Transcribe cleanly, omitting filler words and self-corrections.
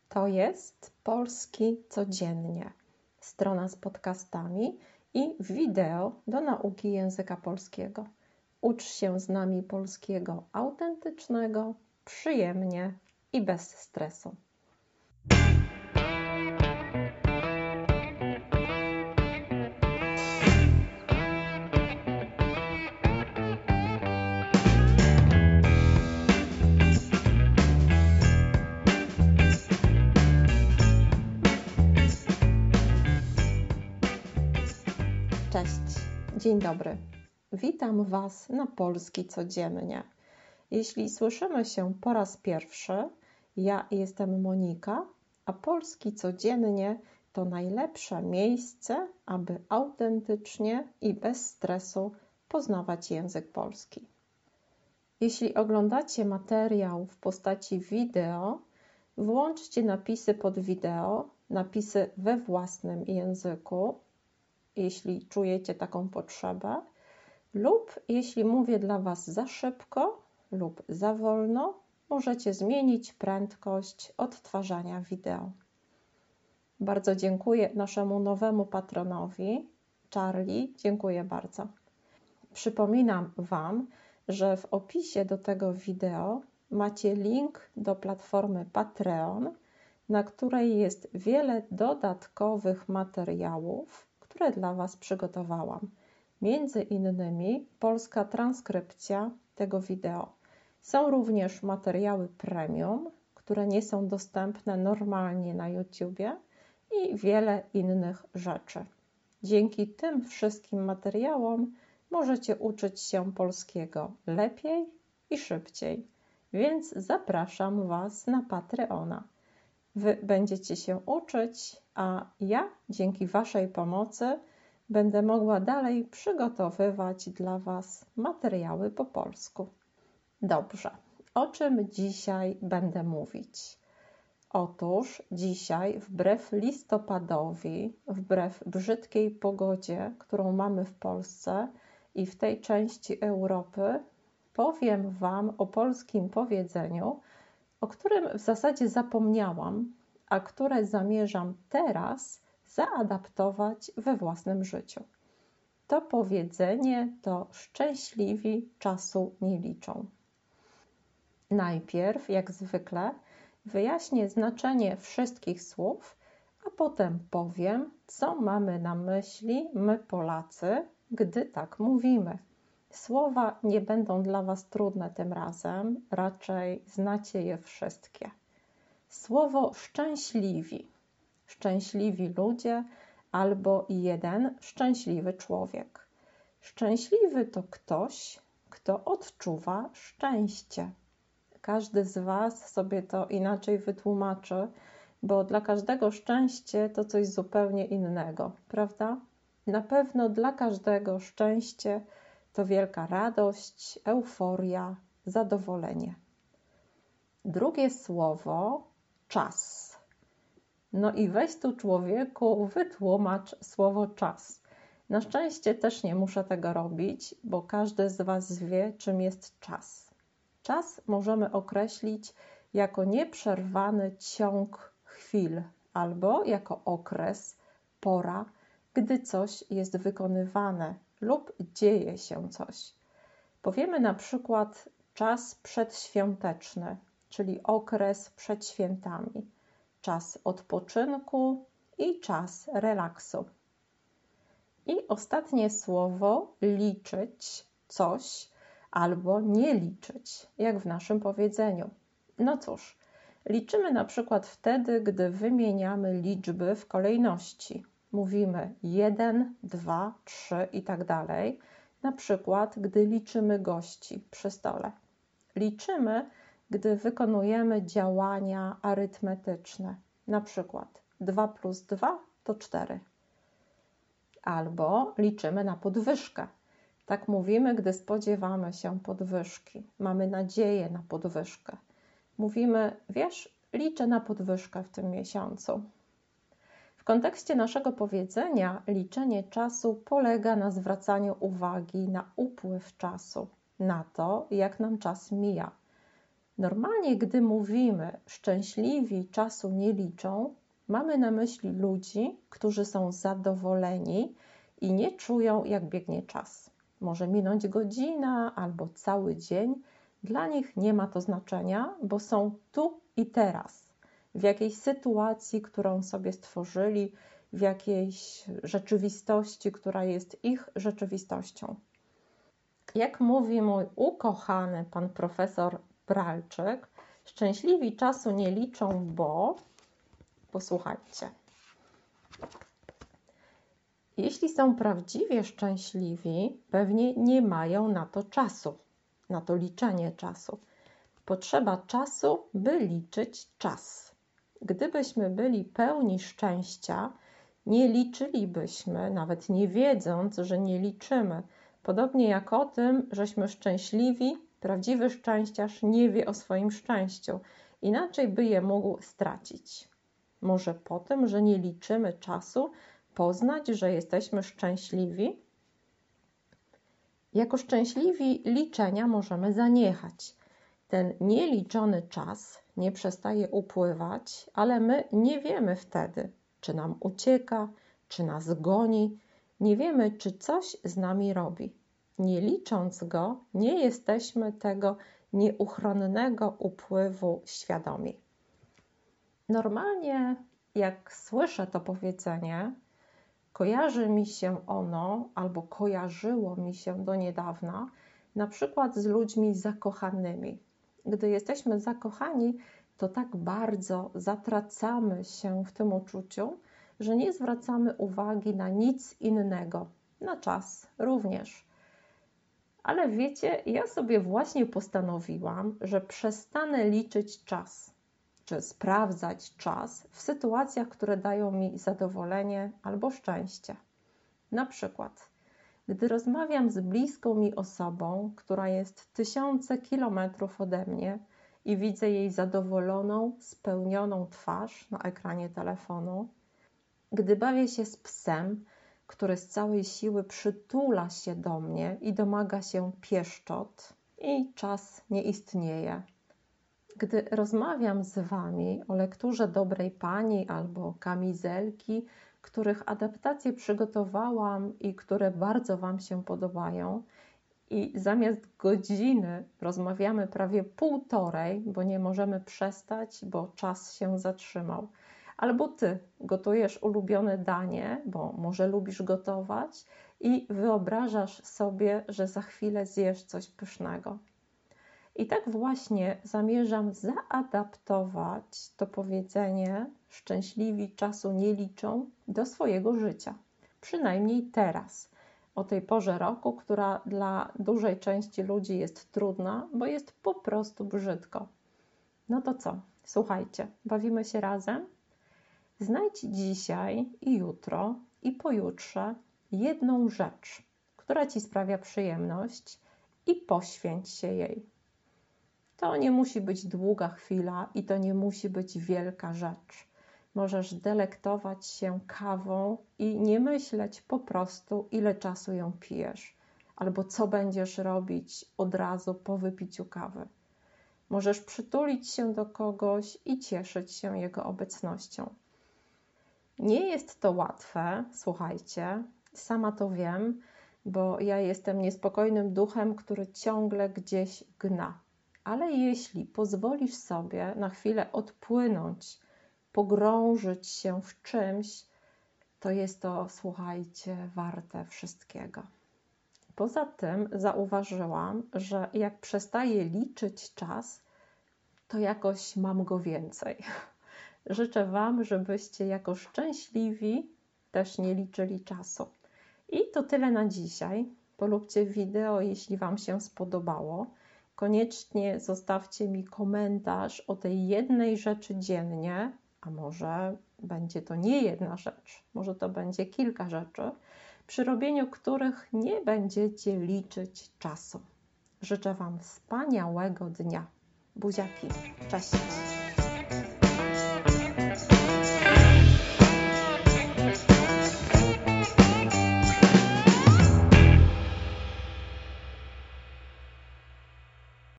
To jest Polski Codziennie, strona z podcastami i wideo do nauki języka polskiego. Ucz się z nami polskiego autentycznego, przyjemnie i bez stresu. Cześć, dzień dobry. Witam Was na Polski Codziennie. Jeśli słyszymy się po raz pierwszy, ja jestem Monika, a Polski Codziennie to najlepsze miejsce, aby autentycznie i bez stresu poznawać język polski. Jeśli oglądacie materiał w postaci wideo, włączcie napisy pod wideo, napisy we własnym języku, jeśli czujecie taką potrzebę, lub jeśli mówię dla Was za szybko lub za wolno, możecie zmienić prędkość odtwarzania wideo. Bardzo dziękuję naszemu nowemu patronowi, Charlie, dziękuję bardzo. Przypominam Wam, że w opisie do tego wideo macie link do platformy Patreon, na której jest wiele dodatkowych materiałów, które dla Was przygotowałam. Między innymi polska transkrypcja tego wideo. Są również materiały premium, które nie są dostępne normalnie na YouTubie i wiele innych rzeczy. Dzięki tym wszystkim materiałom możecie uczyć się polskiego lepiej i szybciej, więc zapraszam Was na Patreona. Wy będziecie się uczyć, a ja dzięki Waszej pomocy będę mogła dalej przygotowywać dla Was materiały po polsku. Dobrze, o czym dzisiaj będę mówić? Otóż dzisiaj, wbrew listopadowi, wbrew brzydkiej pogodzie, którą mamy w Polsce i w tej części Europy, powiem Wam o polskim powiedzeniu, o którym w zasadzie zapomniałam, a które zamierzam teraz zaadaptować we własnym życiu. To powiedzenie to szczęśliwi czasu nie liczą. Najpierw, jak zwykle, wyjaśnię znaczenie wszystkich słów, a potem powiem, co mamy na myśli my Polacy, gdy tak mówimy. Słowa nie będą dla Was trudne tym razem, raczej znacie je wszystkie. Słowo szczęśliwi. Szczęśliwi ludzie albo jeden szczęśliwy człowiek. Szczęśliwy to ktoś, kto odczuwa szczęście. Każdy z Was sobie to inaczej wytłumaczy, bo dla każdego szczęście to coś zupełnie innego, prawda? Na pewno dla każdego szczęście to wielka radość, euforia, zadowolenie. Drugie słowo czas. No i weź tu, człowieku, wytłumacz słowo czas. Na szczęście też nie muszę tego robić, bo każdy z Was wie, czym jest czas. Czas możemy określić jako nieprzerwany ciąg chwil albo jako okres, pora, gdy coś jest wykonywane lub dzieje się coś. Powiemy na przykład czas przedświąteczny, czyli okres przed świętami, czas odpoczynku i czas relaksu. I ostatnie słowo liczyć coś albo nie liczyć, jak w naszym powiedzeniu. No cóż, liczymy na przykład wtedy, gdy wymieniamy liczby w kolejności. Mówimy 1, 2, 3 i tak dalej. Na przykład, gdy liczymy gości przy stole. Liczymy, gdy wykonujemy działania arytmetyczne. Na przykład 2 plus 2 to 4. Albo liczymy na podwyżkę. Tak mówimy, gdy spodziewamy się podwyżki. Mamy nadzieję na podwyżkę. Mówimy, wiesz, liczę na podwyżkę w tym miesiącu. W kontekście naszego powiedzenia liczenie czasu polega na zwracaniu uwagi na upływ czasu, na to, jak nam czas mija. Normalnie, gdy mówimy szczęśliwi czasu nie liczą, mamy na myśli ludzi, którzy są zadowoleni i nie czują, jak biegnie czas. Może minąć godzina albo cały dzień. Dla nich nie ma to znaczenia, bo są tu i teraz, w jakiejś sytuacji, którą sobie stworzyli, w jakiejś rzeczywistości, która jest ich rzeczywistością. Jak mówi mój ukochany pan profesor Bralczyk, szczęśliwi czasu nie liczą, bo... Posłuchajcie. Jeśli są prawdziwie szczęśliwi, pewnie nie mają na to czasu, na to liczenie czasu. Potrzeba czasu, by liczyć czas. Gdybyśmy byli pełni szczęścia, nie liczylibyśmy, nawet nie wiedząc, że nie liczymy. Podobnie jak o tym, żeśmy szczęśliwi, prawdziwy szczęściarz nie wie o swoim szczęściu. Inaczej by je mógł stracić. Może po tym, że nie liczymy czasu, poznać, że jesteśmy szczęśliwi? Jako szczęśliwi liczenia możemy zaniechać. Ten nieliczony czas nie przestaje upływać, ale my nie wiemy wtedy, czy nam ucieka, czy nas goni. Nie wiemy, czy coś z nami robi. Nie licząc go, nie jesteśmy tego nieuchronnego upływu świadomi. Normalnie, jak słyszę to powiedzenie, kojarzy mi się ono, albo kojarzyło mi się do niedawna, na przykład z ludźmi zakochanymi. Gdy jesteśmy zakochani, to tak bardzo zatracamy się w tym uczuciu, że nie zwracamy uwagi na nic innego, na czas również. Ale wiecie, ja sobie właśnie postanowiłam, że przestanę liczyć czas, czy sprawdzać czas w sytuacjach, które dają mi zadowolenie albo szczęście. Na przykład, gdy rozmawiam z bliską mi osobą, która jest tysiące kilometrów ode mnie i widzę jej zadowoloną, spełnioną twarz na ekranie telefonu, gdy bawię się z psem, który z całej siły przytula się do mnie i domaga się pieszczot i czas nie istnieje. Gdy rozmawiam z Wami o lekturze Dobrej Pani albo Kamizelki, których adaptacje przygotowałam i które bardzo Wam się podobają, i zamiast godziny rozmawiamy prawie półtorej, bo nie możemy przestać, bo czas się zatrzymał. Albo Ty gotujesz ulubione danie, bo może lubisz gotować i wyobrażasz sobie, że za chwilę zjesz coś pysznego. I tak właśnie zamierzam zaadaptować to powiedzenie szczęśliwi czasu nie liczą do swojego życia. Przynajmniej teraz, o tej porze roku, która dla dużej części ludzi jest trudna, bo jest po prostu brzydko. No to co? Słuchajcie, bawimy się razem? Znajdź dzisiaj i jutro i pojutrze jedną rzecz, która Ci sprawia przyjemność i poświęć się jej. To nie musi być długa chwila i to nie musi być wielka rzecz. Możesz delektować się kawą i nie myśleć po prostu, ile czasu ją pijesz, albo co będziesz robić od razu po wypiciu kawy. Możesz przytulić się do kogoś i cieszyć się jego obecnością. Nie jest to łatwe, słuchajcie, sama to wiem, bo ja jestem niespokojnym duchem, który ciągle gdzieś gna. Ale jeśli pozwolisz sobie na chwilę odpłynąć, pogrążyć się w czymś, to jest to, słuchajcie, warte wszystkiego. Poza tym zauważyłam, że jak przestaję liczyć czas, to jakoś mam go więcej. Życzę Wam, żebyście jako szczęśliwi też nie liczyli czasu. I to tyle na dzisiaj. Polubcie wideo, jeśli Wam się spodobało. Koniecznie zostawcie mi komentarz o tej jednej rzeczy dziennie, a może będzie to nie jedna rzecz, może to będzie kilka rzeczy, przy robieniu których nie będziecie liczyć czasu. Życzę Wam wspaniałego dnia. Buziaki, cześć!